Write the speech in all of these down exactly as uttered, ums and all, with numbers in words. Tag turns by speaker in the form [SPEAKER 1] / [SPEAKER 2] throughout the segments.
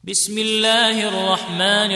[SPEAKER 1] بسم الله الرحمن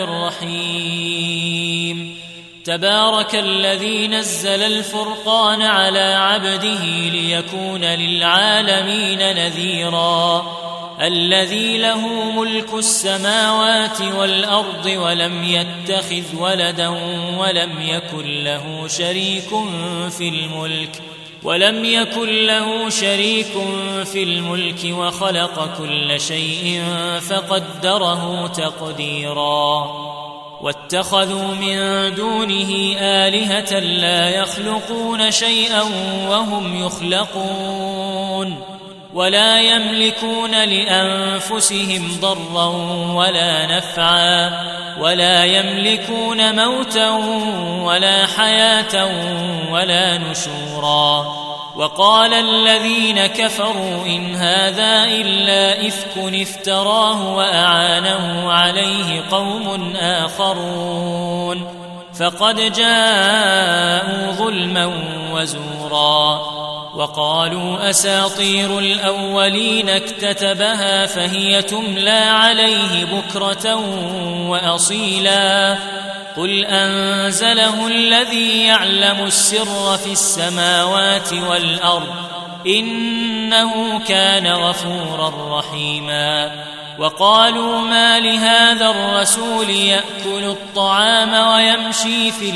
[SPEAKER 1] الرحيم. تبارك الذي نزل الفرقان على عبده ليكون للعالمين نذيرا. الذي له ملك السماوات والأرض ولم يتخذ ولدا ولم يكن له شريك في الملك ولم يكن له شريك في الملك وخلق كل شيء فقدره تقديرا. واتخذوا من دونه آلهة لا يخلقون شيئا وهم يخلقون ولا يملكون لأنفسهم ضرا ولا نفعا ولا يملكون موتا ولا حياة ولا نشورا. وقال الذين كفروا إن هذا إلا إفك افتراه وأعانه عليه قوم آخرون فقد جاءوا ظلما وزورا. وقالوا أساطير الأولين اكتتبها فهي تملى عليه بكرة وأصيلا. قل أنزله الذي يعلم السر في السماوات والأرض إنه كان غفورا رحيما. وقالوا ما لهذا الرسول يأكل الطعام ويمشي في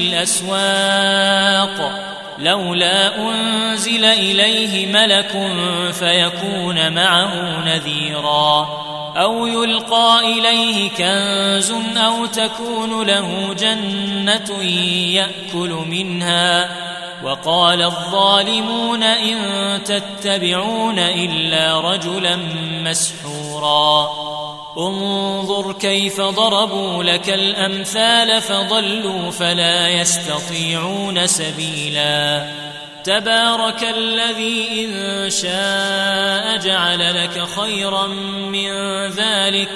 [SPEAKER 1] الأسواق لولا أنزل إليه ملك فيكون معه نذيرا أو يلقى إليه كنز أو تكون له جنة يأكل منها. وقال الظالمون إن تتبعون إلا رجلا مسحورا. انظر كيف ضربوا لك الأمثال فضلوا فلا يستطيعون سبيلا. تبارك الذي إن شاء جعل لك خيرا من ذلك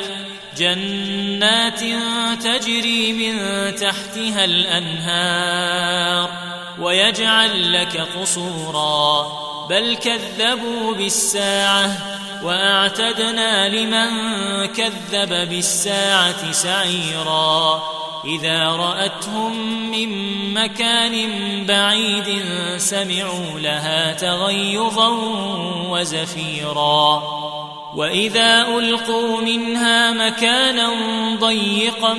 [SPEAKER 1] جنات تجري من تحتها الأنهار ويجعل لك قصورا بل كذبوا بالساعة وأعتدنا لمن كذب بالساعة سعيرا. إذا رأتهم من مكان بعيد سمعوا لها تغيظا وزفيرا. وإذا ألقوا منها مكانا ضيقا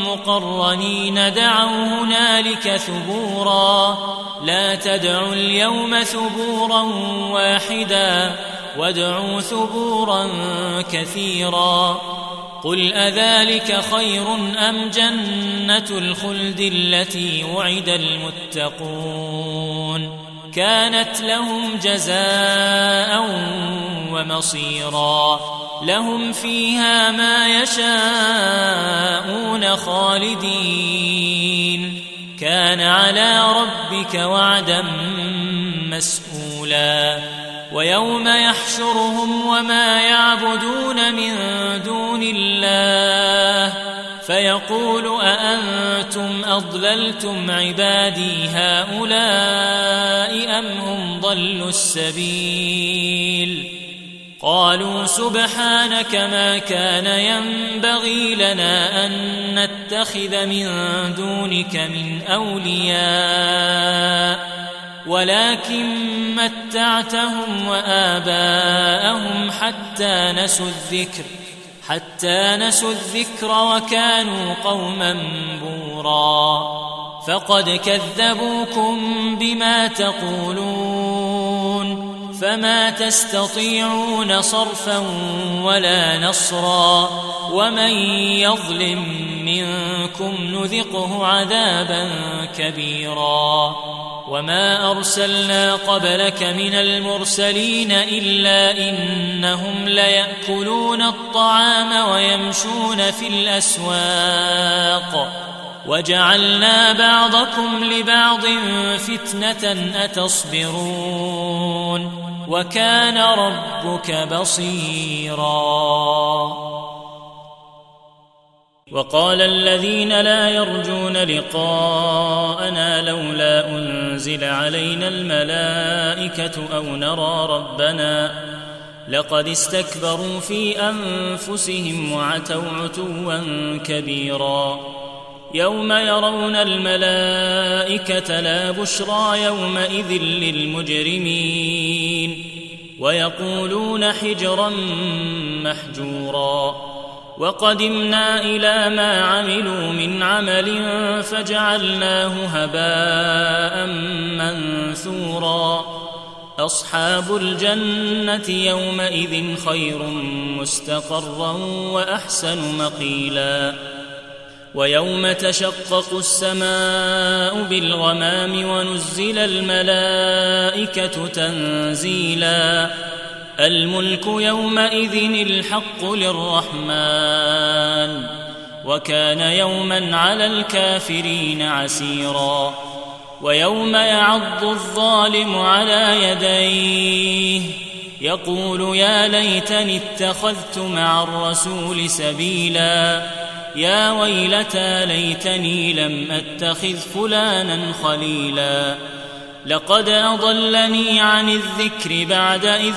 [SPEAKER 1] مقرنين دعوا هنالك ثبورا. لا تدعوا اليوم ثبورا واحدا وادعوا ثبورا كثيرا. قل أذلك خير أم جنة الخلد التي وعد المتقون كانت لهم جزاء ومصيرا. لهم فيها ما يشاءون خالدين كان على ربك وعدا مسئولا. ويوم يحشرهم وما يعبدون من دون الله فيقول أأنتم أضللتم عبادي هؤلاء أم هم ضلوا السبيل. قالوا سبحانك ما كان ينبغي لنا أن نتخذ من دونك من أولياء ولكن متعتهم وآباءهم حتى نسوا الذكر حتى نسوا الذكر وكانوا قوما بورا. فقد كذبوكم بما تقولون فما تستطيعون صرفا ولا نصرا. ومن يظلم منكم نذقه عذابا كبيرا. وما أرسلنا قبلك من المرسلين إلا إنهم ليأكلون الطعام ويمشون في الأسواق وجعلنا بعضكم لبعض فتنة أتصبرون وكان ربك بصيرا. وقال الذين لا يرجون لقاءنا لولا أنزل علينا الملائكة أو نرى ربنا لقد استكبروا في أنفسهم وعتوا عتوا كبيرا يوم يرون الملائكة لا بشرى يومئذ للمجرمين ويقولون حجرا محجورا وقدمنا إلى ما عملوا من عمل فجعلناه هباء منثورا أصحاب الجنة يومئذ خير مستقرا وأحسن مقيلا ويوم تشقق السماء بالغمام ونزل الملائكة تنزيلا الملك يومئذ الحق للرحمن وكان يوما على الكافرين عسيرا ويوم يعض الظالم على يديه يقول يا ليتني اتخذت مع الرسول سبيلا يا ويلتى ليتني لم أتخذ فلانا خليلا لقد أضلني عن الذكر بعد إذ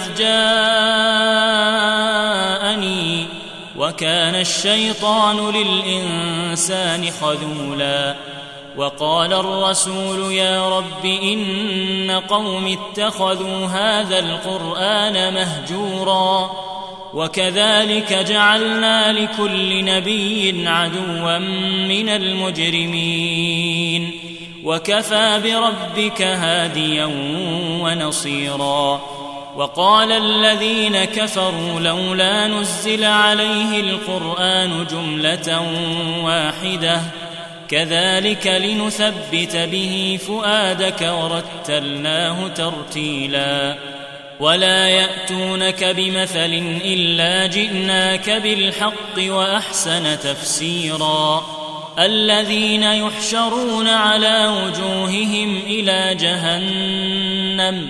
[SPEAKER 1] جاءني وكان الشيطان للإنسان خذولا وقال الرسول يا رب إن قوم اتخذوا هذا القرآن مهجورا وكذلك جعلنا لكل نبي عدوا من المجرمين وكفى بربك هاديا ونصيرا وقال الذين كفروا لولا نزل عليه القرآن جملة واحدة كذلك لنثبت به فؤادك ورتلناه ترتيلا ولا يأتونك بمثل إلا جئناك بالحق وأحسن تفسيرا الذين يحشرون على وجوههم إلى جهنم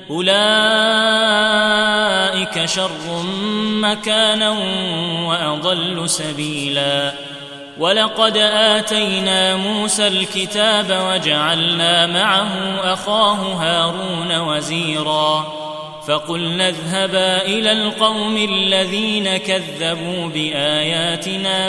[SPEAKER 1] أولئك شر مكانا وأضل سبيلا ولقد آتينا موسى الكتاب وجعلنا معه أخاه هارون وزيرا فقلنا اذهبا إلى القوم الذين كذبوا بآياتنا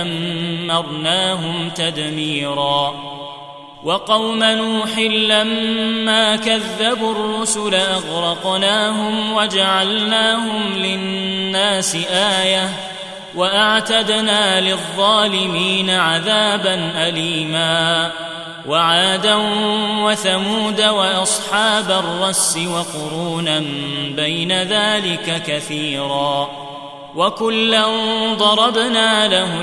[SPEAKER 1] فدمرناهم تدميرا وقوم نوح لما كذبوا الرسل أغرقناهم وجعلناهم للناس آية وأعتدنا للظالمين عذابا أليما وعادا وثمود وأصحاب الرس وقرونا بين ذلك كثيرا وكلا ضربنا له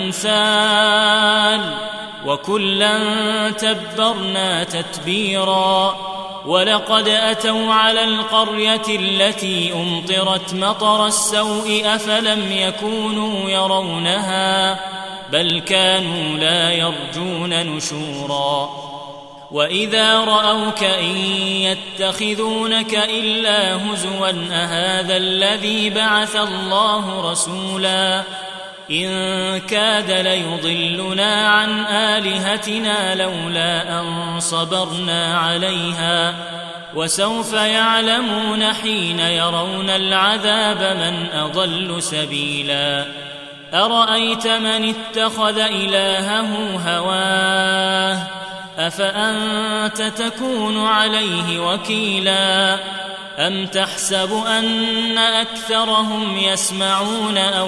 [SPEAKER 1] الأمثال وكلا تبرنا تتبيرا ولقد أتوا على القرية التي أمطرت مطر السوء أفلم يكونوا يرونها بل كانوا لا يرجون نشورا وإذا رأوك إن يتخذونك إلا هزوا أهذا الذي بعث الله رسولا إن كاد ليضلنا عن آلهتنا لولا أن صبرنا عليها وسوف يعلمون حين يرون العذاب من أضل سبيلا أرأيت من اتخذ إلهه هواه أفأنت تكون عليه وكيلا أم تحسب أن أكثرهم يسمعون أو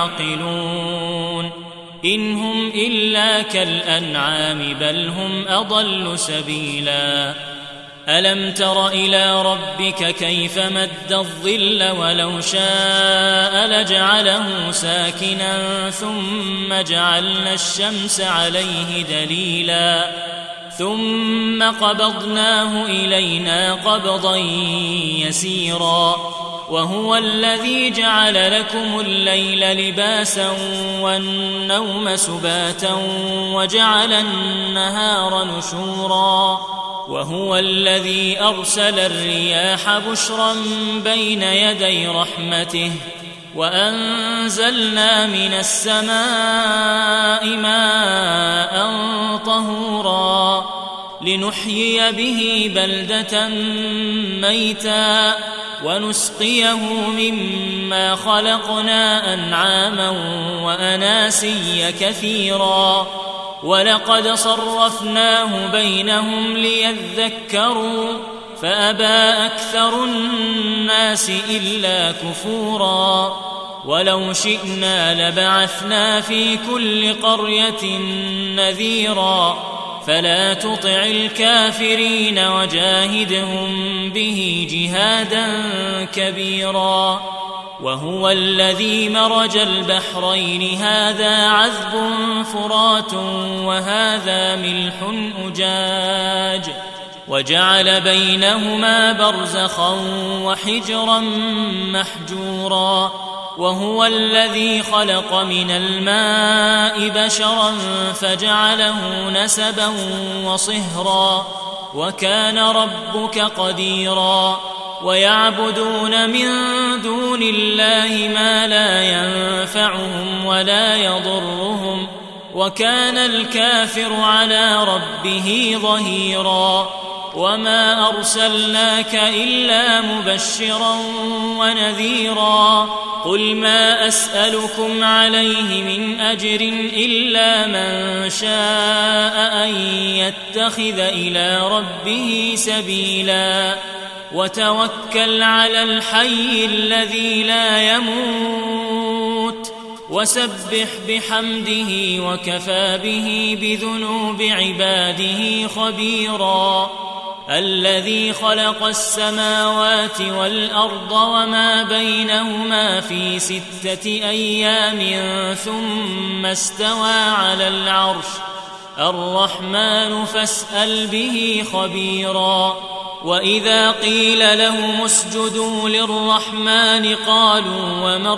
[SPEAKER 1] يعقلون إن هم إلا كالأنعام بل هم أضل سبيلا ألم تر إلى ربك كيف مد الظل ولو شاء لجعله ساكنا ثم جعلنا الشمس عليه دليلا ثم قبضناه إلينا قبضا يسيرا وهو الذي جعل لكم الليل لباسا والنوم سباتا وجعل النهار نشورا وهو الذي أرسل الرياح بشرا بين يدي رحمته وأنزلنا من السماء ماء طهورا لنحيي به بلدة ميتا ونسقيه مما خلقنا أنعاما وأناسيا كثيرا ولقد صرفناه بينهم ليذكروا فأبى أكثر الناس إلا كفورا ولو شئنا لبعثنا في كل قرية نذيرا فلا تطع الكافرين وجاهدهم به جهادا كبيرا وهو الذي مرج البحرين هذا عذب فرات وهذا ملح أجاج وجعل بينهما برزخا وحجرا محجورا وهو الذي خلق من الماء بشرا فجعله نسبا وصهرا وكان ربك قديرا ويعبدون من دون الله ما لا ينفعهم ولا يضرهم وكان الكافر على ربه ظهيرا وما أرسلناك إلا مبشرا ونذيرا قل ما أسألكم عليه من أجر إلا من شاء أن يتخذ إلى ربه سبيلا وتوكل على الحي الذي لا يموت وسبح بحمده وكفى به بذنوب عباده خبيرا الذي خلق السماوات والأرض وما بينهما في ستة أيام ثم استوى على العرش الرحمن فاسأل به خبيرا وإذا قيل لهم اسجدوا للرحمن قالوا وما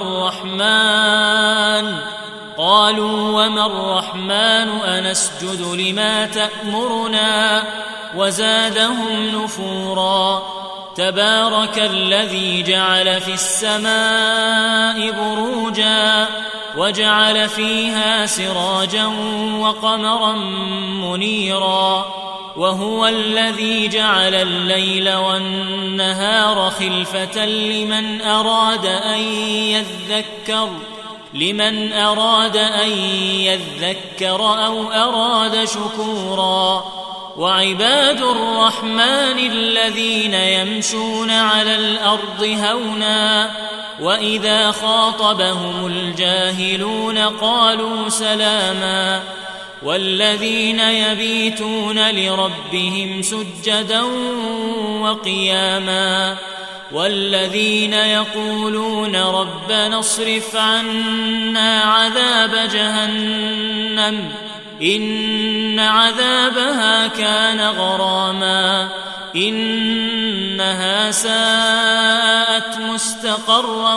[SPEAKER 1] الرحمن قالوا وما الرحمن أنسجد لما تأمرنا وزادهم نفورا تبارك الذي جعل في السماء بروجا وجعل فيها سراجا وقمرا منيرا وهو الذي جعل الليل والنهار خلفة لمن أراد أن يذكر لمن أراد أن يذكر أو أراد شكورا وعباد الرحمن الذين يمشون على الأرض هونا وإذا خاطبهم الجاهلون قالوا سلاما والذين يبيتون لربهم سجدا وقياما والذين يقولون ربنا اصرف عنا عذاب جهنم إن عذابها كان غراما إنها ساءت مستقرا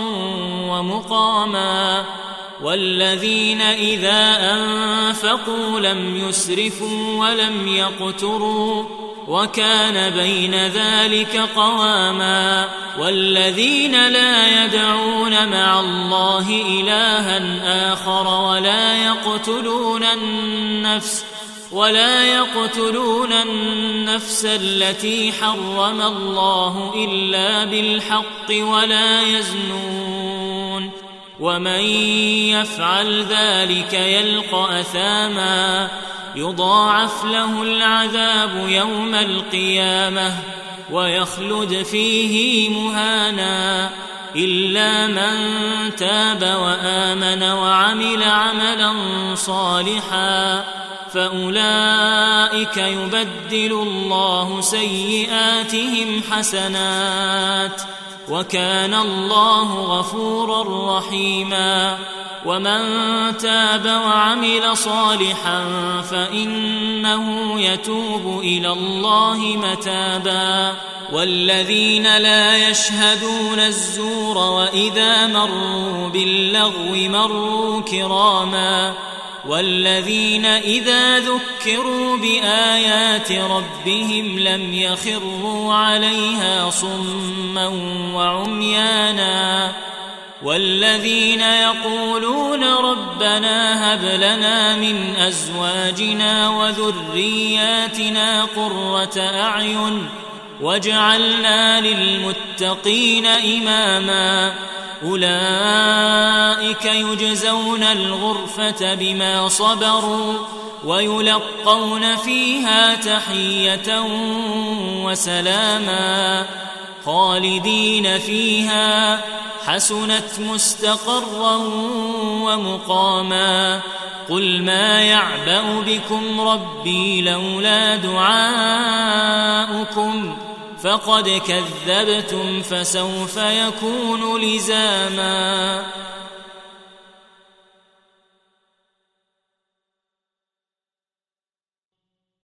[SPEAKER 1] ومقاما والذين إذا أنفقوا لم يسرفوا ولم يقتروا وكان بين ذلك قواما والذين لا يدعون مع الله إلها آخر ولا يقتلون النفس ولا يقتلون النفس التي حرم الله إلا بالحق ولا يزنون ومن يفعل ذلك يلقى أثاما يضاعف له العذاب يوم القيامة ويخلد فيه مهانا إلا من تاب وآمن وعمل عملا صالحا فأولئك يبدل الله سيئاتهم حسنات وكان الله غفورا رحيما ومن تاب وعمل صالحا فإنه يتوب إلى الله متابا والذين لا يشهدون الزور وإذا مروا باللغو مروا كراما والذين إذا ذكروا بآيات ربهم لم يخروا عليها صما وعميانا والذين يقولون ربنا هب لنا من أزواجنا وذرياتنا قرة أعين وجعلنا للمتقين إماما أولئك يجزون الغرفة بما صبروا ويلقون فيها تحية وسلاما خالدين فيها حسنت مستقرا ومقاما قل ما يعبأ بكم ربي لولا دعاؤكم فقد كذبتم فسوف يكون لزاما